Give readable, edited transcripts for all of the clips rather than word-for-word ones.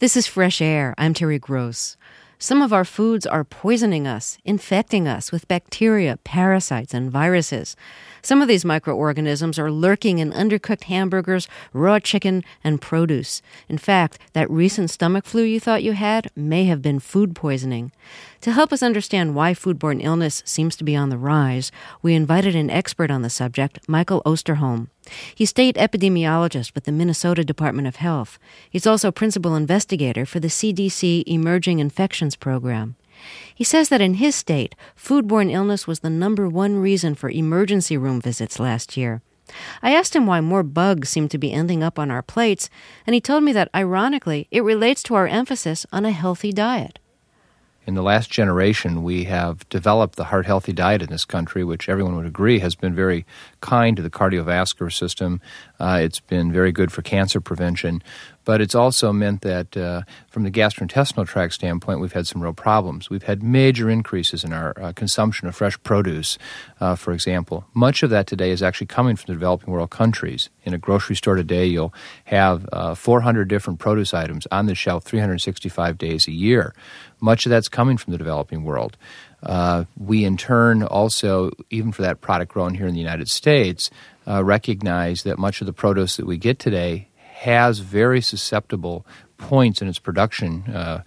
This is Fresh Air. I'm Terry Gross. Some of our foods are poisoning us, infecting us with bacteria, parasites, and viruses. Some of these microorganisms are lurking in undercooked hamburgers, raw chicken, and produce. In fact, that recent stomach flu you thought you had may have been food poisoning. To help us understand why foodborne illness seems to be on the rise, we invited an expert on the subject, Michael Osterholm. He's state epidemiologist with the Minnesota Department of Health. He's also principal investigator for the CDC Emerging Infections Program. He says that in his state, foodborne illness was the number one reason for emergency room visits last year. I asked him why more bugs seem to be ending up on our plates, and he told me that, ironically, it relates to our emphasis on a healthy diet. In the last generation, we have developed the heart-healthy diet in this country, which everyone would agree has been very kind to the cardiovascular system. It's been very good for cancer prevention. But it's also meant that from the gastrointestinal tract standpoint, we've had some real problems. We've had major increases in our consumption of fresh produce, for example. Much of that today is actually coming from the developing world countries. In a grocery store today, you'll have 400 different produce items on the shelf 365 days a year. Much of that's coming from the developing world. We, in turn, also, even for that product grown here in the United States, recognize that much of the produce that we get today has very susceptible points in its production,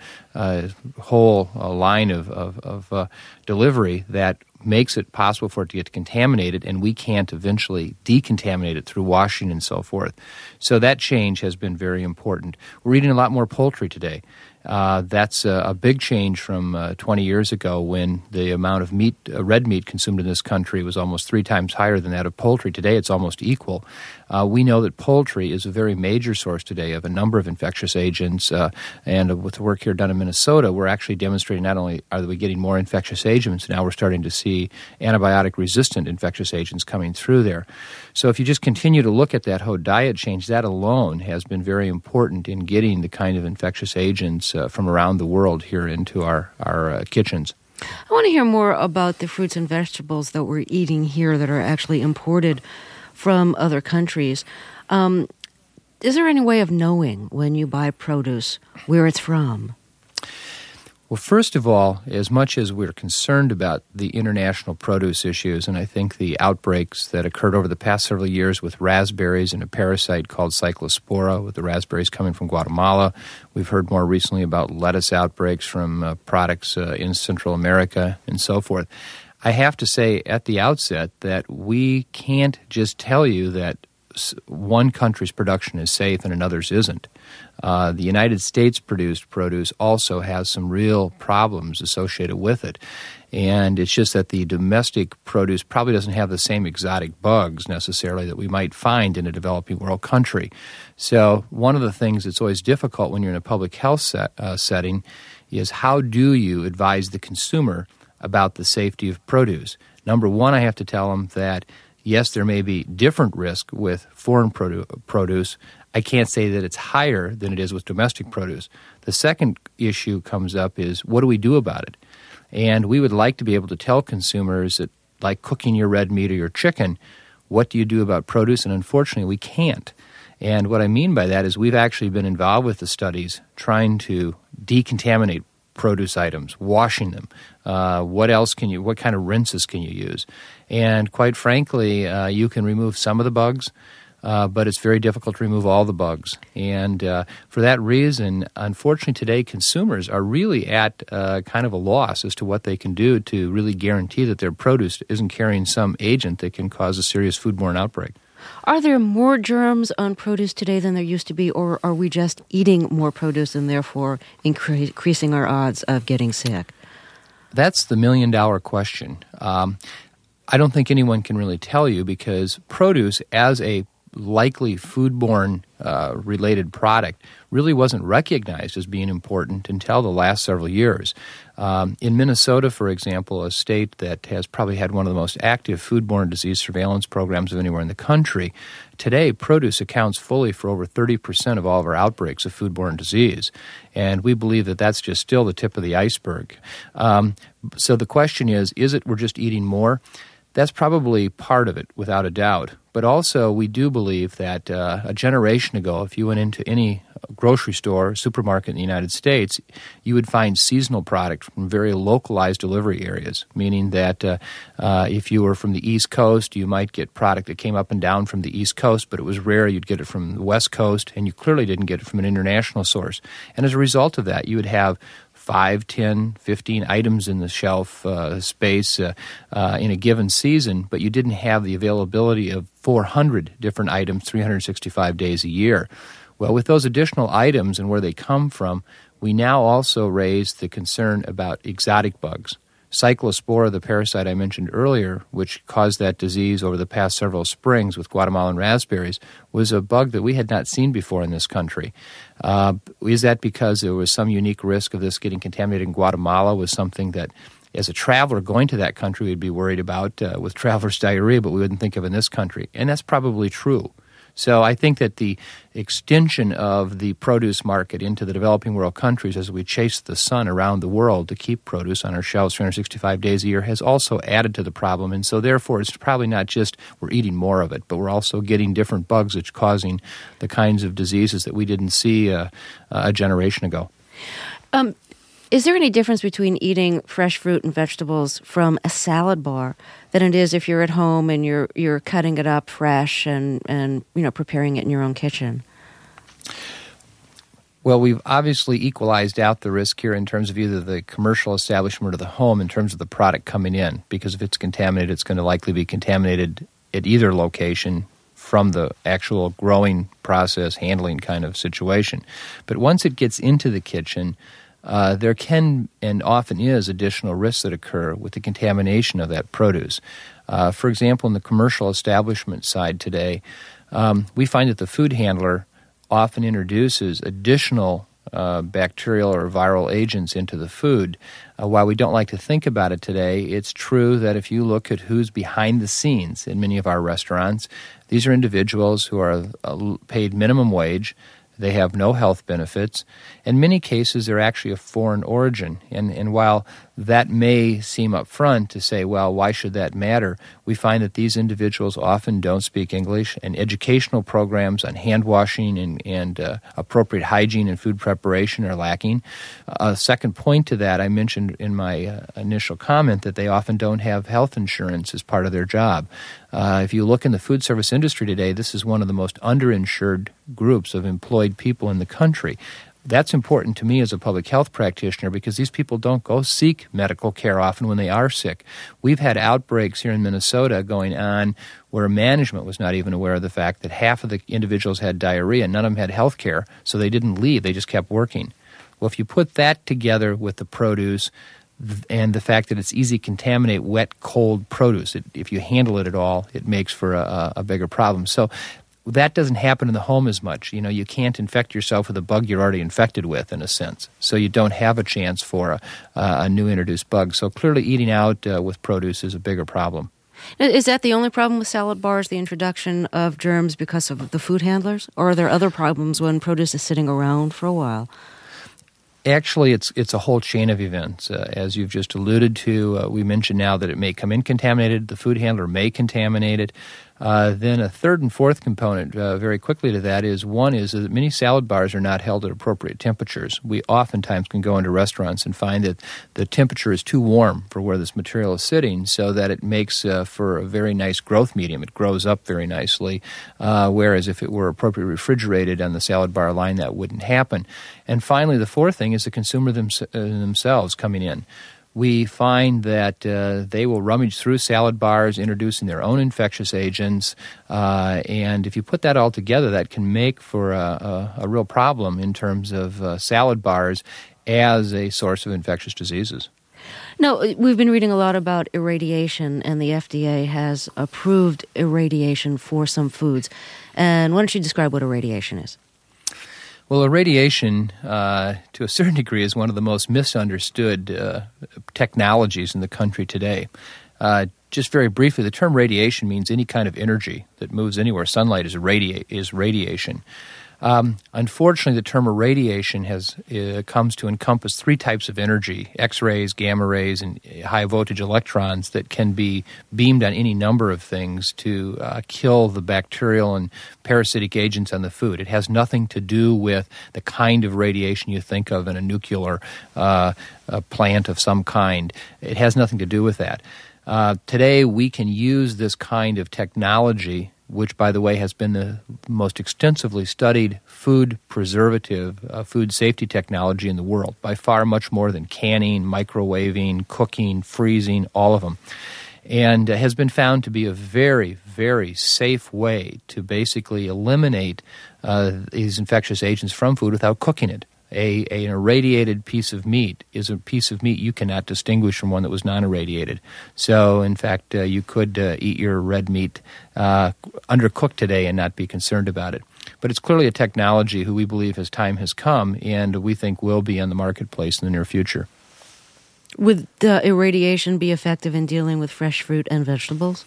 whole line of delivery that makes it possible for it to get contaminated, and we can't eventually decontaminate it through washing and so forth. So that change has been very important. We're eating a lot more poultry today. That's a big change from 20 years ago when the amount of meat, red meat consumed in this country was almost 3 times higher than that of poultry. Today it's almost equal. We know that poultry is a very major source today of a number of infectious agents, and with the work here done in Minnesota, we're actually demonstrating not only are we getting more infectious agents, now we're starting to see antibiotic-resistant infectious agents coming through there. So if you just continue to look at that whole diet change, that alone has been very important in getting the kind of infectious agents from around the world here into our kitchens. I want to hear more about the fruits and vegetables that we're eating here that are actually imported from other countries. Is there any way of knowing when you buy produce where it's from? Well, first of all, as much as we're concerned about the international produce issues, and I think the outbreaks that occurred over the past several years with raspberries and a parasite called Cyclospora, with the raspberries coming from Guatemala. We've heard more recently about lettuce outbreaks from products in Central America and so forth. I have to say at the outset that we can't just tell you that one country's production is safe and another's isn't. The United States-produced produce also has some real problems associated with it. And it's just that the domestic produce probably doesn't have the same exotic bugs necessarily that we might find in a developing world country. So one of the things that's always difficult when you're in a public health setting is how do you advise the consumer about the safety of produce? Number one, I have to tell them that yes, there may be different risk with foreign produce. I can't say that it's higher than it is with domestic produce. The second issue comes up is what do we do about it? And we would like to be able to tell consumers that, like cooking your red meat or your chicken, what do you do about produce? And unfortunately, we can't. And what I mean by that is we've actually been involved with the studies trying to decontaminate produce items, washing them. What kind of rinses can you use? And quite frankly, you can remove some of the bugs, but it's very difficult to remove all the bugs. And for that reason, unfortunately today, consumers are really at kind of a loss as to what they can do to really guarantee that their produce isn't carrying some agent that can cause a serious foodborne outbreak. Are there more germs on produce today than there used to be, or are we just eating more produce and therefore increasing our odds of getting sick? That's the million-dollar question. I don't think anyone can really tell you because produce as a likely foodborne related product really wasn't recognized as being important until the last several years. In Minnesota, for example, a state that has probably had one of the most active foodborne disease surveillance programs of anywhere in the country, today produce accounts fully for over 30% of all of our outbreaks of foodborne disease. And we believe that that's just still the tip of the iceberg. So the question is it we're just eating more? That's probably part of it, without a doubt. But also, we do believe that a generation ago, if you went into any grocery store, supermarket in the United States, you would find seasonal product from very localized delivery areas, meaning that if you were from the East Coast, you might get product that came up and down from the East Coast, but it was rare you'd get it from the West Coast, and you clearly didn't get it from an international source. And as a result of that, you would have 5, 10, 15 items in the shelf space in a given season, but you didn't have the availability of 400 different items 365 days a year. Well, with those additional items and where they come from, we now also raise the concern about exotic bugs. Cyclospora, the parasite I mentioned earlier, which caused that disease over the past several springs with Guatemalan raspberries, was a bug that we had not seen before in this country. Is that because there was some unique risk of this getting contaminated in Guatemala? Was something that, as a traveler going to that country, we'd be worried about with traveler's diarrhea, but we wouldn't think of in this country. And that's probably true. So I think that the extension of the produce market into the developing world countries as we chase the sun around the world to keep produce on our shelves 365 days a year has also added to the problem. And so therefore it's probably not just we're eating more of it, but we're also getting different bugs that's causing the kinds of diseases that we didn't see a generation ago. Is there any difference between eating fresh fruit and vegetables from a salad bar than it is if you're at home and you're cutting it up fresh and preparing it in your own kitchen? Well, we've obviously equalized out the risk here in terms of either the commercial establishment or the home in terms of the product coming in, because if it's contaminated, it's going to likely be contaminated at either location from the actual growing process, handling kind of situation. But once it gets into the kitchen, there can and often is additional risks that occur with the contamination of that produce. For example, in the commercial establishment side today, we find that the food handler often introduces additional bacterial or viral agents into the food. While we don't like to think about it today, it's true that if you look at who's behind the scenes in many of our restaurants, these are individuals who are paid minimum wage. They have no health benefits. In many cases, they're actually of foreign origin. And while that may seem up front to say, well, why should that matter? We find that these individuals often don't speak English, and educational programs on hand washing and appropriate hygiene and food preparation are lacking. A second point to that, I mentioned in my initial comment that they often don't have health insurance as part of their job. If you look in the food service industry today, this is one of the most underinsured groups of employed people in the country. That's important to me as a public health practitioner because these people don't go seek medical care often when they are sick. We've had outbreaks here in Minnesota going on where management was not even aware of the fact that half of the individuals had diarrhea and none of them had health care, so they didn't leave. They just kept working. Well, if you put that together with the produce and the fact that it's easy to contaminate wet, cold produce, if you handle it at all, it makes for a bigger problem. So that doesn't happen in the home as much. You know, you can't infect yourself with a bug you're already infected with, in a sense. So you don't have a chance for a new introduced bug. So clearly eating out with produce is a bigger problem. Is that the only problem with salad bars, the introduction of germs because of the food handlers? Or are there other problems when produce is sitting around for a while? Actually, it's a whole chain of events. As you've just alluded to, we mentioned now that it may come in contaminated. The food handler may contaminate it. Then a third and fourth component very quickly to that is that many salad bars are not held at appropriate temperatures. We oftentimes can go into restaurants and find that the temperature is too warm for where this material is sitting so that it makes for a very nice growth medium. It grows up very nicely, whereas if it were appropriately refrigerated on the salad bar line, that wouldn't happen. And finally, the fourth thing is the consumer themselves coming in. We find that they will rummage through salad bars, introducing their own infectious agents, and if you put that all together, that can make for a real problem in terms of salad bars as a source of infectious diseases. Now, we've been reading a lot about irradiation, and the FDA has approved irradiation for some foods. And why don't you describe what irradiation is? Well, irradiation, to a certain degree, is one of the most misunderstood technologies in the country today. Just very briefly, the term radiation means any kind of energy that moves anywhere. Sunlight is radiation. Unfortunately, the term irradiation comes to encompass three types of energy: X-rays, gamma rays, and high-voltage electrons that can be beamed on any number of things to kill the bacterial and parasitic agents on the food. It has nothing to do with the kind of radiation you think of in a nuclear plant of some kind. It has nothing to do with that. Today, we can use this kind of technology, which, by the way, has been the most extensively studied food preservative, food safety technology in the world, by far much more than canning, microwaving, cooking, freezing, all of them, and has been found to be a very, very safe way to basically eliminate these infectious agents from food without cooking it. An irradiated piece of meat is a piece of meat you cannot distinguish from one that was non-irradiated. So, in fact, you could eat your red meat undercooked today and not be concerned about it. But it's clearly a technology who we believe as time has come and we think will be on the marketplace in the near future. Would the irradiation be effective in dealing with fresh fruit and vegetables?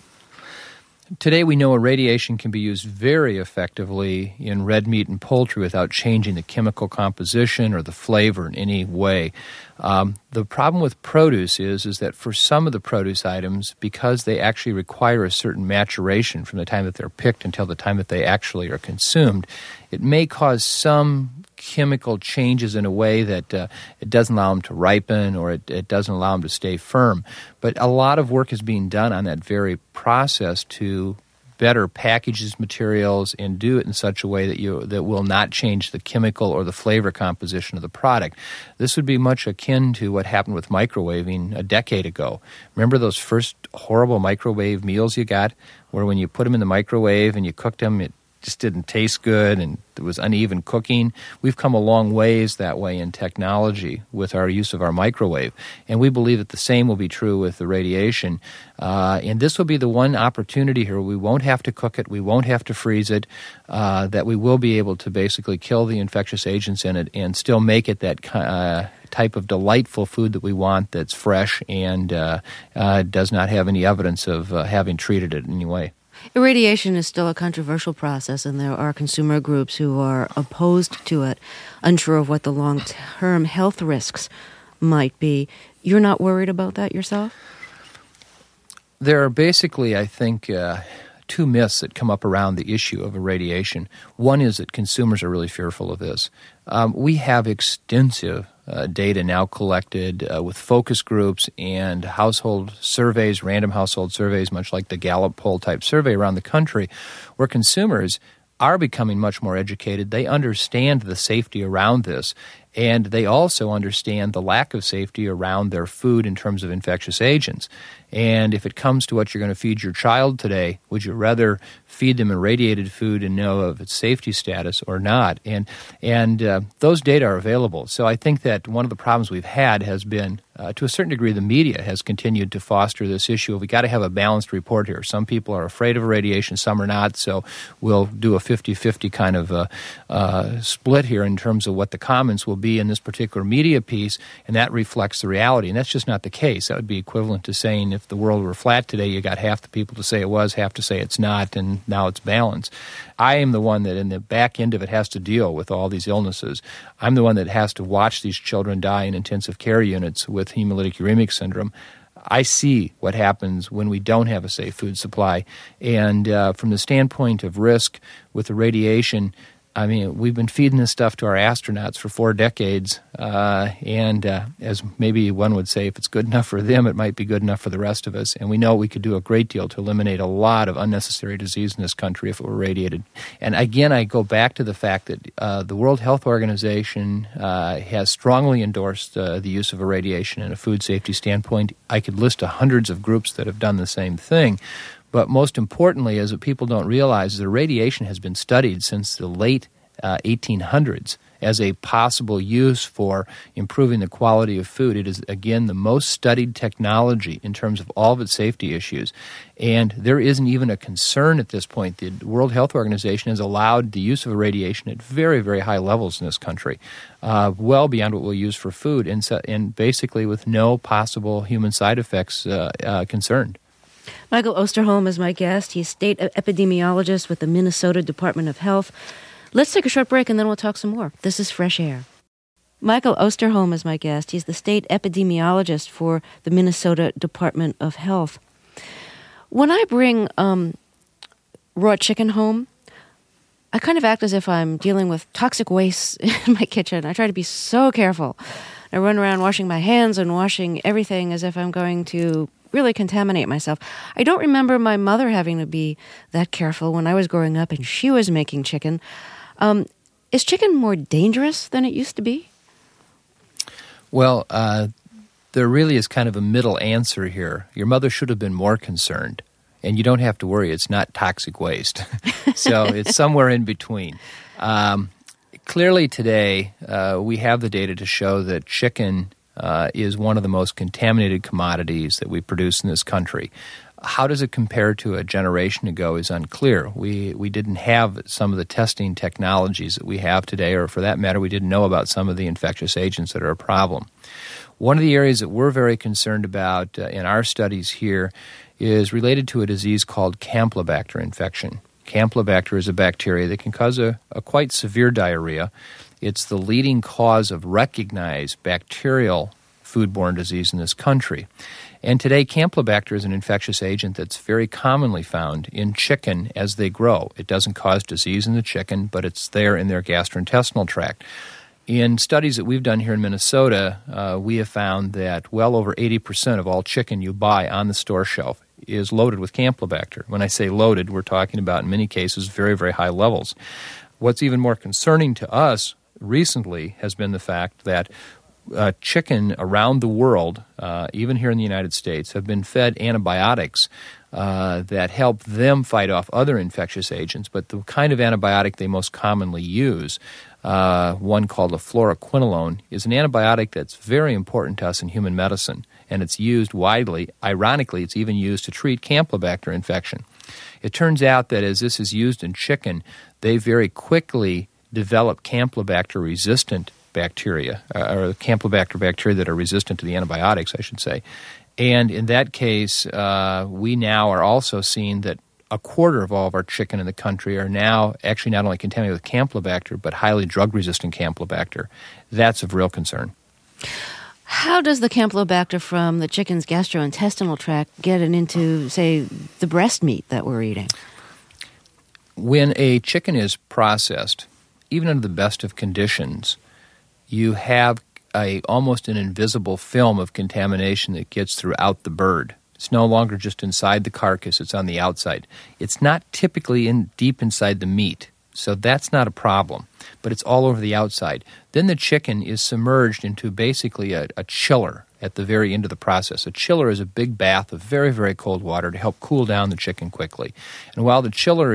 Today we know irradiation can be used very effectively in red meat and poultry without changing the chemical composition or the flavor in any way. The problem with produce is that for some of the produce items, because they actually require a certain maturation from the time that they're picked until the time that they actually are consumed, it may cause some chemical changes in a way that it doesn't allow them to ripen or it doesn't allow them to stay firm. But a lot of work is being done on that very process to better package these materials and do it in such a way that will not change the chemical or the flavor composition of the product. This would be much akin to what happened with microwaving a decade ago. Remember those first horrible microwave meals you got, where when you put them in the microwave and you cooked them, it just didn't taste good and there was uneven cooking? We've come a long ways that way in technology with our use of our microwave, and we believe that the same will be true with the radiation. And this will be the one opportunity here where we won't have to cook it, we won't have to freeze it, that we will be able to basically kill the infectious agents in it and still make it that type of delightful food that we want, that's fresh and does not have any evidence of having treated it in any way. Irradiation is still a controversial process, and there are consumer groups who are opposed to it, unsure of what the long-term health risks might be. You're not worried about that yourself? There are basically, I think, two myths that come up around the issue of irradiation. One is that consumers are really fearful of this. We have extensive data now collected with focus groups and household surveys, random household surveys, much like the Gallup poll type survey around the country, where consumers are becoming much more educated. They understand the safety around this, and they also understand the lack of safety around their food in terms of infectious agents. And if it comes to what you're going to feed your child today, would you rather feed them irradiated food and know of its safety status or not? And those data are available. So I think that one of the problems we've had has been, to a certain degree, the media has continued to foster this issue of we got to have a balanced report here. Some people are afraid of irradiation, some are not. So we'll do a 50-50 kind of split here in terms of what the comments will be in this particular media piece, and that reflects the reality. And that's just not the case. That would be equivalent to saying if the world were flat today, you got half the people to say it was, half to say it's not, and now it's balanced. I am the one that in the back end of it has to deal with all these illnesses. I'm the one that has to watch these children die in intensive care units with hemolytic uremic syndrome. I see what happens when we don't have a safe food supply. And from the standpoint of risk with the radiation, I mean, we've been feeding this stuff to our astronauts for 4 decades, and as maybe one would say, if it's good enough for them, it might be good enough for the rest of us. And we know we could do a great deal to eliminate a lot of unnecessary disease in this country if it were radiated. And again, I go back to the fact that the World Health Organization has strongly endorsed the use of irradiation in a food safety standpoint. I could list hundreds of groups that have done the same thing. But most importantly, as people don't realize, the radiation has been studied since the late 1800s as a possible use for improving the quality of food. It is, again, the most studied technology in terms of all of its safety issues. And there isn't even a concern at this point. The World Health Organization has allowed the use of irradiation at very, very high levels in this country, well beyond what we'll use for food, and basically with no possible human side effects concerned. Michael Osterholm is my guest. He's state epidemiologist with the Minnesota Department of Health. Let's take a short break and then we'll talk some more. This is Fresh Air. Michael Osterholm is my guest. He's the state epidemiologist for the Minnesota Department of Health. When I bring raw chicken home, I kind of act as if I'm dealing with toxic waste in my kitchen. I try to be so careful. I run around washing my hands and washing everything as if I'm going to really contaminate myself. I don't remember my mother having to be that careful when I was growing up and she was making chicken. Is chicken more dangerous than it used to be? Well, there really is kind of a middle answer here. Your mother should have been more concerned, and you don't have to worry. It's not toxic waste. So it's somewhere in between. Clearly today, we have the data to show that chicken is one of the most contaminated commodities that we produce in this country. How does it compare to a generation ago is unclear. We didn't have some of the testing technologies that we have today, or for that matter, we didn't know about some of the infectious agents that are a problem. One of the areas that we're very concerned about in our studies here is related to a disease called Campylobacter infection. Campylobacter is a bacteria that can cause a quite severe diarrhea. It's the leading cause of recognized bacterial foodborne disease in this country. And today, Campylobacter is an infectious agent that's very commonly found in chicken as they grow. It doesn't cause disease in the chicken, but it's there in their gastrointestinal tract. In studies that we've done here in Minnesota, we have found that well over 80% of all chicken you buy on the store shelf is loaded with Campylobacter. When I say loaded, we're talking about, in many cases, very, very high levels. What's even more concerning to us recently has been the fact that chicken around the world, even here in the United States, have been fed antibiotics that help them fight off other infectious agents. But the kind of antibiotic they most commonly use, one called a fluoroquinolone, is an antibiotic that's very important to us in human medicine, and it's used widely. Ironically, it's even used to treat Campylobacter infection. It turns out that as this is used in chicken, they very quickly develop Campylobacter-resistant bacteria, or Campylobacter bacteria that are resistant to the antibiotics, I should say. And in that case, we now are also seeing that a quarter of all of our chicken in the country are now actually not only contaminated with Campylobacter, but highly drug-resistant Campylobacter. That's of real concern. How does the Campylobacter from the chicken's gastrointestinal tract get it into, say, the breast meat that we're eating? When a chicken is processed, even under the best of conditions, you have almost an invisible film of contamination that gets throughout the bird. It's no longer just inside the carcass, it's on the outside. It's not typically deep inside the meat, so that's not a problem, but it's all over the outside. Then the chicken is submerged into basically a chiller at the very end of the process. A chiller is a big bath of very, very cold water to help cool down the chicken quickly. And while the chiller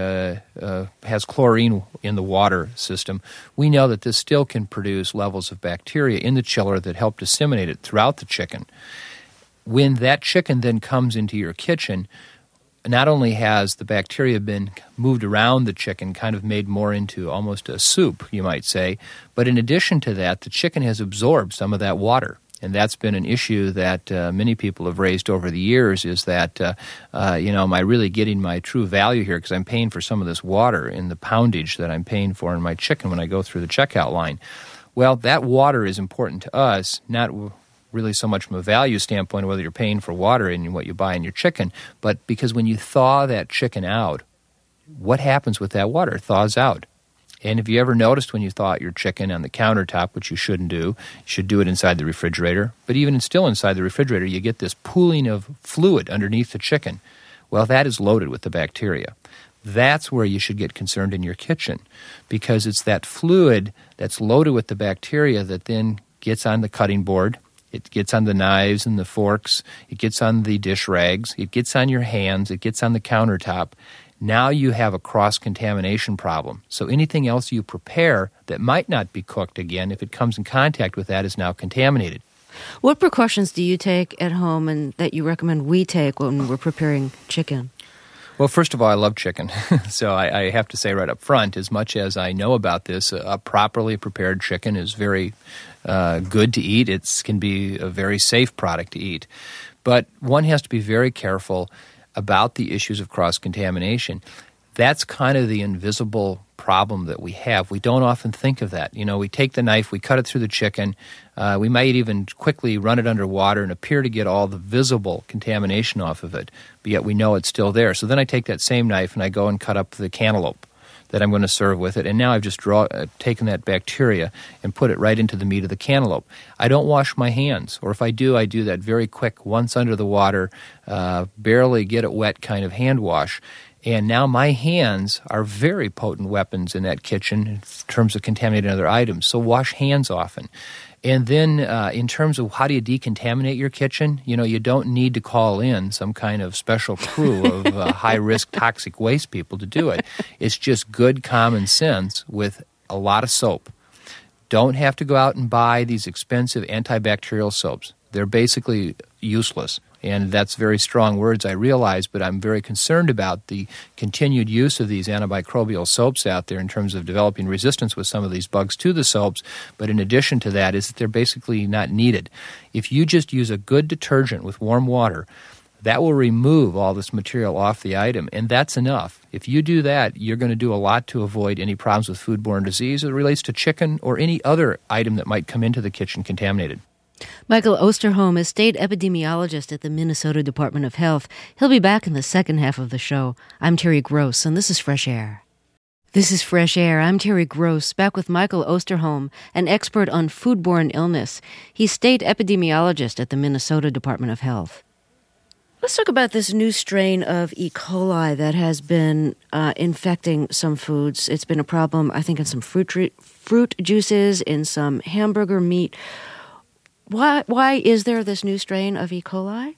has chlorine in the water system, we know that this still can produce levels of bacteria in the chiller that help disseminate it throughout the chicken. When that chicken then comes into your kitchen, not only has the bacteria been moved around the chicken, kind of made more into almost a soup, you might say, but in addition to that, the chicken has absorbed some of that water. And that's been an issue that many people have raised over the years, is that, am I really getting my true value here, because I'm paying for some of this water in the poundage that I'm paying for in my chicken when I go through the checkout line. Well, that water is important to us, not really so much from a value standpoint of whether you're paying for water in what you buy in your chicken, but because when you thaw that chicken out, what happens with that water? It thaws out. And have you ever noticed when you thaw out your chicken on the countertop, which you shouldn't do, you should do it inside the refrigerator, but even still inside the refrigerator, you get this pooling of fluid underneath the chicken. Well, that is loaded with the bacteria. That's where you should get concerned in your kitchen, because it's that fluid that's loaded with the bacteria that then gets on the cutting board. It gets on the knives and the forks. It gets on the dish rags. It gets on your hands. It gets on the countertop. Now you have a cross-contamination problem. So anything else you prepare that might not be cooked again, if it comes in contact with that, is now contaminated. What precautions do you take at home and that you recommend we take when we're preparing chicken? Well, first of all, I love chicken. So I have to say right up front, as much as I know about this, a properly prepared chicken is very good to eat. It can be a very safe product to eat. But one has to be very careful about the issues of cross-contamination. That's kind of the invisible problem that we have. We don't often think of that. We take the knife, we cut it through the chicken, we might even quickly run it under water and appear to get all the visible contamination off of it, but yet we know it's still there. So then I take that same knife and I go and cut up the cantaloupe that I'm going to serve with it, and now I've just taken that bacteria and put it right into the meat of the cantaloupe. I don't wash my hands, or if I do that very quick, once under the water, barely get it wet kind of hand wash. And now my hands are very potent weapons in that kitchen in terms of contaminating other items, so wash hands often. And then in terms of how do you decontaminate your kitchen, you don't need to call in some kind of special crew of high-risk toxic waste people to do it. It's just good common sense with a lot of soap. Don't have to go out and buy these expensive antibacterial soaps. They're basically useless. And that's very strong words, I realize, but I'm very concerned about the continued use of these antimicrobial soaps out there in terms of developing resistance with some of these bugs to the soaps. But in addition to that is that they're basically not needed. If you just use a good detergent with warm water, that will remove all this material off the item, and that's enough. If you do that, you're going to do a lot to avoid any problems with foodborne disease as it relates to chicken or any other item that might come into the kitchen contaminated. Michael Osterholm is state epidemiologist at the Minnesota Department of Health. He'll be back in the second half of the show. I'm Terry Gross, and this is Fresh Air. This is Fresh Air. I'm Terry Gross, back with Michael Osterholm, an expert on foodborne illness. He's state epidemiologist at the Minnesota Department of Health. Let's talk about this new strain of E. coli that has been infecting some foods. It's been a problem, I think, in some fruit juices, in some hamburger meat. Why is there this new strain of E. coli?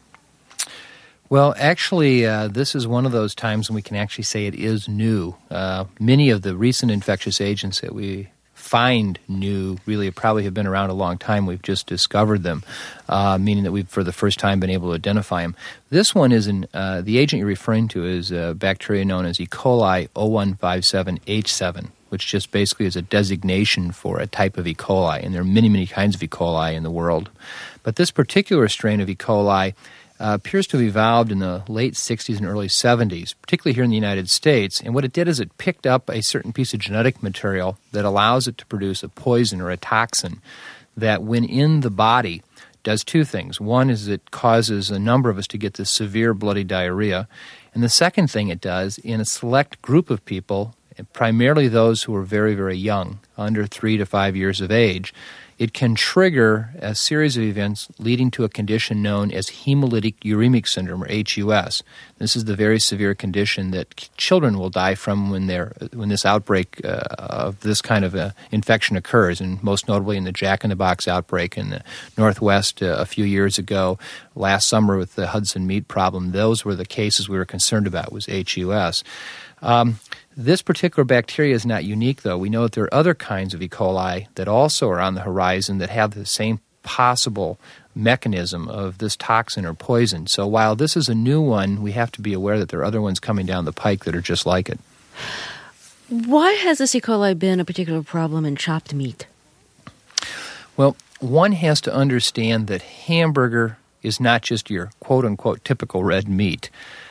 Well, actually, this is one of those times when we can actually say it is new. Many of the recent infectious agents that we find new really probably have been around a long time. We've just discovered them, meaning that we've for the first time been able to identify them. This one is the agent you're referring to is a bacteria known as E. coli 0157H7. Which just basically is a designation for a type of E. coli, and there are many, many kinds of E. coli in the world. But this particular strain of E. coli appears to have evolved in the late 60s and early 70s, particularly here in the United States, and what it did is it picked up a certain piece of genetic material that allows it to produce a poison or a toxin that, when in the body, does two things. One is it causes a number of us to get this severe bloody diarrhea, and the second thing it does, in a select group of people, primarily those who are very, very young, under 3 to 5 years of age, it can trigger a series of events leading to a condition known as hemolytic uremic syndrome, or HUS. This is the very severe condition that children will die from when this outbreak of this kind of infection occurs, and most notably in the Jack-in-the-Box outbreak in the Northwest a few years ago. Last summer with the Hudson meat problem, those were the cases we were concerned about, was HUS. This particular bacteria is not unique, though. We know that there are other kinds of E. coli that also are on the horizon that have the same possible mechanism of this toxin or poison. So while this is a new one, we have to be aware that there are other ones coming down the pike that are just like it. Why has this E. coli been a particular problem in chopped meat? Well, one has to understand that hamburger is not just your quote-unquote typical red meat.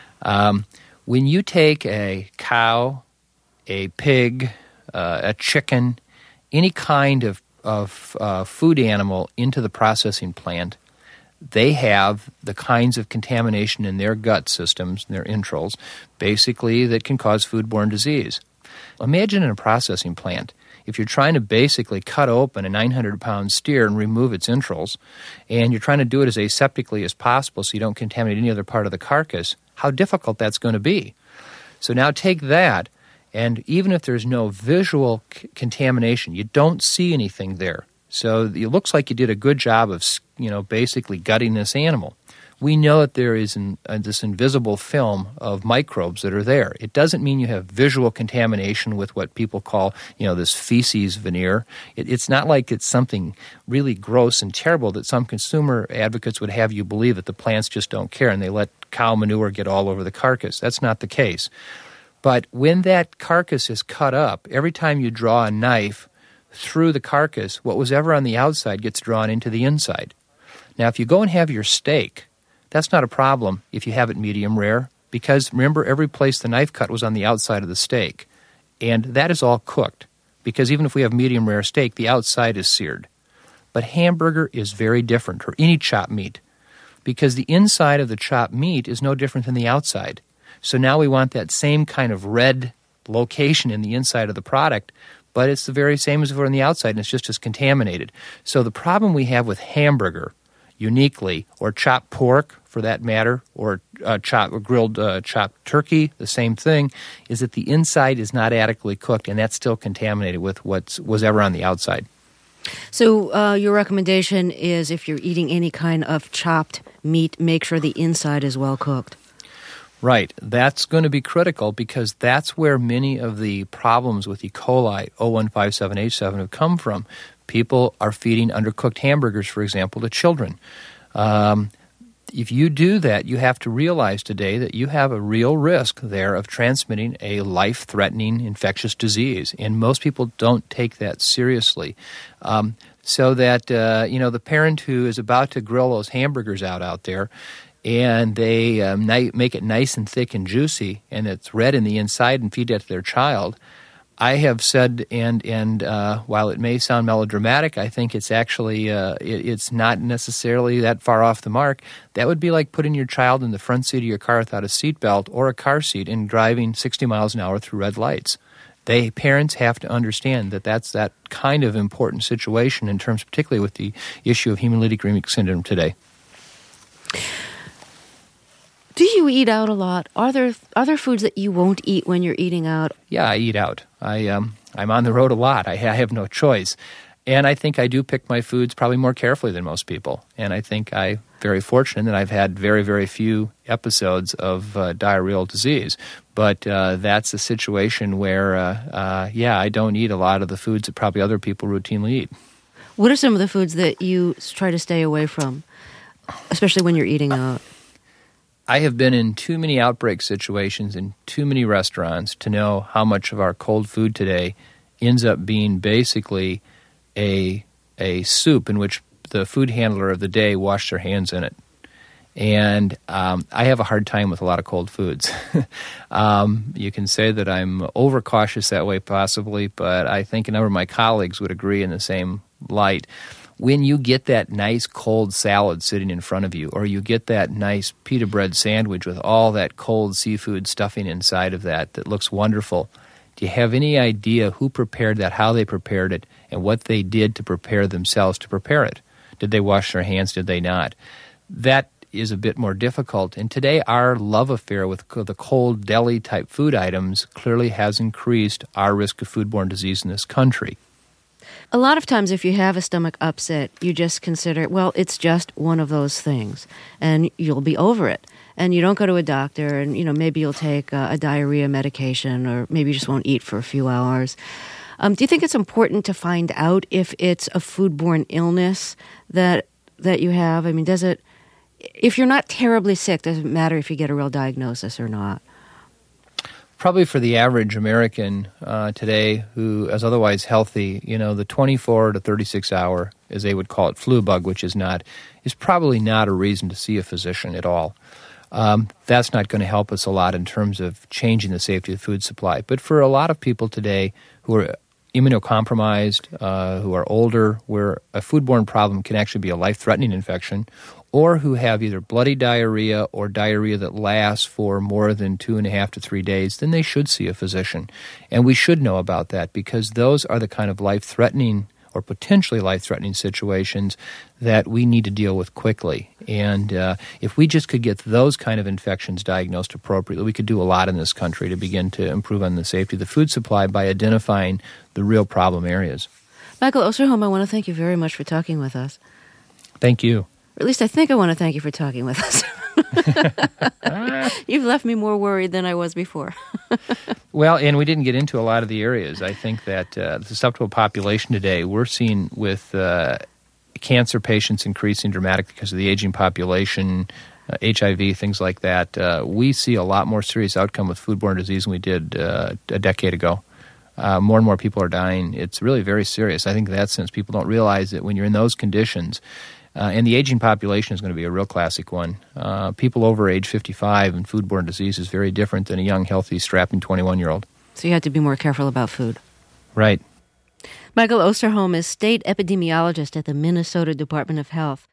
When you take a cow, a pig, a chicken, any kind of food animal into the processing plant, they have the kinds of contamination in their gut systems, their entrails, basically that can cause foodborne disease. Imagine in a processing plant, if you're trying to basically cut open a 900-pound steer and remove its entrails, and you're trying to do it as aseptically as possible so you don't contaminate any other part of the carcass, how difficult that's going to be. So now take that, and even if there's no visual contamination, you don't see anything there. So it looks like you did a good job of, basically gutting this animal. We know that there is this invisible film of microbes that are there. It doesn't mean you have visual contamination with what people call, this feces veneer. It's not like it's something really gross and terrible that some consumer advocates would have you believe that the plants just don't care and they let cow manure get all over the carcass. That's not the case. But when that carcass is cut up, every time you draw a knife through the carcass, what was ever on the outside gets drawn into the inside. Now, if you go and have your steak, that's not a problem if you have it medium rare, because remember, every place the knife cut was on the outside of the steak. And that is all cooked, because even if we have medium rare steak, the outside is seared. But hamburger is very different, or any chopped meat, because the inside of the chopped meat is no different than the outside. So now we want that same kind of red location in the inside of the product, but it's the very same as if we're on the outside, and it's just as contaminated. So the problem we have with hamburger, uniquely, or chopped pork, for that matter, or grilled chopped turkey, the same thing, is that the inside is not adequately cooked, and that's still contaminated with what was ever on the outside. So your recommendation is if you're eating any kind of chopped meat, make sure the inside is well cooked. Right. That's going to be critical, because that's where many of the problems with E. coli 0157H7 have come from. People are feeding undercooked hamburgers, for example, to children. If you do that, you have to realize today that you have a real risk there of transmitting a life-threatening infectious disease, and most people don't take that seriously. So that, the parent who is about to grill those hamburgers out there, and they make it nice and thick and juicy, and it's red in the inside, and feed that to their child, I have said, and while it may sound melodramatic, I think it's actually it's not necessarily that far off the mark. That would be like putting your child in the front seat of your car without a seatbelt or a car seat and driving 60 miles an hour through red lights. Parents have to understand that that's that kind of important situation in terms, particularly with the issue of hemolytic uremic syndrome today. Do you eat out a lot? Are there foods that you won't eat when you're eating out? Yeah, I eat out. I'm on the road a lot. I have no choice. And I think I do pick my foods probably more carefully than most people. And I think I'm very fortunate that I've had very, very few episodes of diarrheal disease. But that's a situation where, I don't eat a lot of the foods that probably other people routinely eat. What are some of the foods that you try to stay away from, especially when you're eating out? I have been in too many outbreak situations in too many restaurants to know how much of our cold food today ends up being basically a soup in which the food handler of the day washed their hands in it. And I have a hard time with a lot of cold foods. You can say that I'm overcautious that way possibly, but I think a number of my colleagues would agree in the same light. When you get that nice cold salad sitting in front of you, or you get that nice pita bread sandwich with all that cold seafood stuffing inside of that looks wonderful, do you have any idea who prepared that, how they prepared it, and what they did to prepare themselves to prepare it? Did they wash their hands? Did they not? That is a bit more difficult. And today our love affair with the cold deli-type food items clearly has increased our risk of foodborne disease in this country. A lot of times if you have a stomach upset, you just consider, well, it's just one of those things, and you'll be over it. And you don't go to a doctor, and maybe you'll take a diarrhea medication, or maybe you just won't eat for a few hours. Do you think it's important to find out if it's a foodborne illness that you have? I mean, if you're not terribly sick, does it matter if you get a real diagnosis or not? Probably for the average American today who is otherwise healthy, the 24 to 36 hour, as they would call it, flu bug, which is probably not a reason to see a physician at all. That's not going to help us a lot in terms of changing the safety of the food supply. But for a lot of people today who are immunocompromised, who are older, where a foodborne problem can actually be a life-threatening infection, or who have either bloody diarrhea or diarrhea that lasts for more than 2.5 to 3 days, then they should see a physician. And we should know about that, because those are the kind of life-threatening or potentially life-threatening situations that we need to deal with quickly. And if we just could get those kind of infections diagnosed appropriately, we could do a lot in this country to begin to improve on the safety of the food supply by identifying the real problem areas. Michael Osterholm, I want to thank you very much for talking with us. Thank you. Or at least I think I want to thank you for talking with us. You've left me more worried than I was before. Well, and we didn't get into a lot of the areas. I think that the susceptible population today, we're seeing with cancer patients increasing dramatically because of the aging population, HIV, things like that. We see a lot more serious outcome with foodborne disease than we did a decade ago. More and more people are dying. It's really very serious. I think in that sense, people don't realize that when you're in those conditions, and the aging population is going to be a real classic one. People over age 55 and foodborne disease is very different than a young, healthy, strapping 21-year-old. So you have to be more careful about food. Right. Michael Osterholm is state epidemiologist at the Minnesota Department of Health.